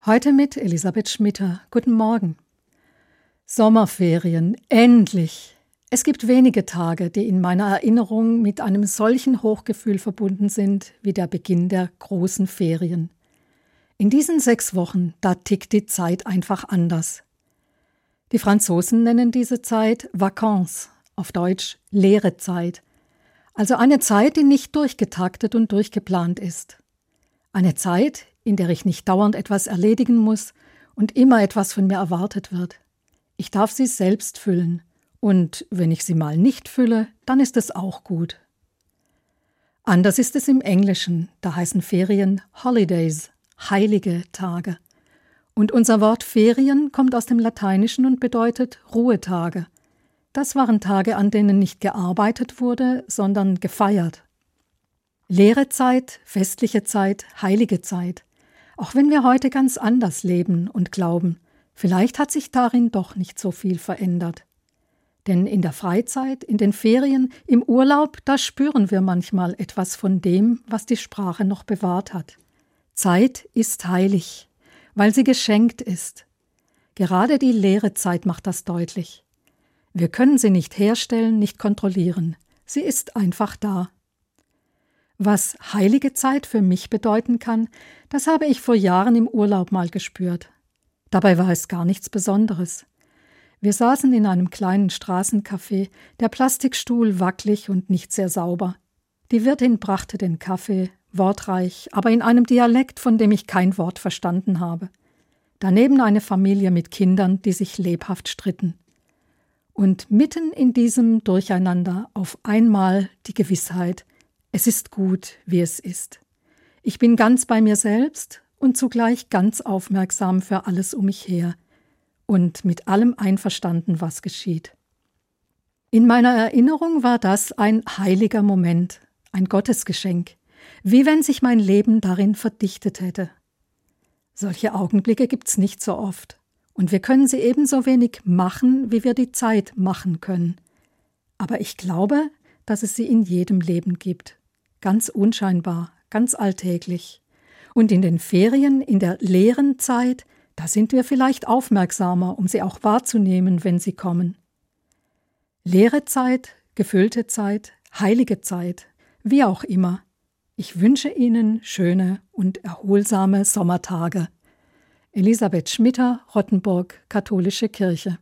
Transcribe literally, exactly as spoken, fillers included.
Heute mit Elisabeth Schmitter. Guten Morgen. Sommerferien, endlich! Es gibt wenige Tage, die in meiner Erinnerung mit einem solchen Hochgefühl verbunden sind wie der Beginn der großen Ferien. In diesen sechs Wochen, da tickt die Zeit einfach anders. Die Franzosen nennen diese Zeit Vacances, auf Deutsch leere Zeit. Also eine Zeit, die nicht durchgetaktet und durchgeplant ist. Eine Zeit, in der ich nicht dauernd etwas erledigen muss und immer etwas von mir erwartet wird. Ich darf sie selbst füllen. Und wenn ich sie mal nicht fülle, dann ist es auch gut. Anders ist es im Englischen, da heißen Ferien Holidays, heilige Tage. Und unser Wort Ferien kommt aus dem Lateinischen und bedeutet Ruhetage. Das waren Tage, an denen nicht gearbeitet wurde, sondern gefeiert. Leere Zeit, festliche Zeit, heilige Zeit. Auch wenn wir heute ganz anders leben und glauben, vielleicht hat sich darin doch nicht so viel verändert. Denn in der Freizeit, in den Ferien, im Urlaub, da spüren wir manchmal etwas von dem, was die Sprache noch bewahrt hat. Zeit ist heilig, weil sie geschenkt ist. Gerade die leere Zeit macht das deutlich. Wir können sie nicht herstellen, nicht kontrollieren. Sie ist einfach da. Was heilige Zeit für mich bedeuten kann, das habe ich vor Jahren im Urlaub mal gespürt. Dabei war es gar nichts Besonderes. Wir saßen in einem kleinen Straßencafé, der Plastikstuhl wackelig und nicht sehr sauber. Die Wirtin brachte den Kaffee, wortreich, aber in einem Dialekt, von dem ich kein Wort verstanden habe. Daneben eine Familie mit Kindern, die sich lebhaft stritten. Und mitten in diesem Durcheinander auf einmal die Gewissheit, es ist gut, wie es ist. Ich bin ganz bei mir selbst und zugleich ganz aufmerksam für alles um mich her. Und mit allem einverstanden, was geschieht. In meiner Erinnerung war das ein heiliger Moment, ein Gottesgeschenk, wie wenn sich mein Leben darin verdichtet hätte. Solche Augenblicke gibt's nicht so oft, und wir können sie ebenso wenig machen, wie wir die Zeit machen können. Aber ich glaube, dass es sie in jedem Leben gibt, ganz unscheinbar, ganz alltäglich. Und in den Ferien, in der leeren Zeit, da sind wir vielleicht aufmerksamer, um sie auch wahrzunehmen, wenn sie kommen. Leere Zeit, gefüllte Zeit, heilige Zeit, wie auch immer. Ich wünsche Ihnen schöne und erholsame Sommertage. Elisabeth Schmitter, Rottenburg, Katholische Kirche.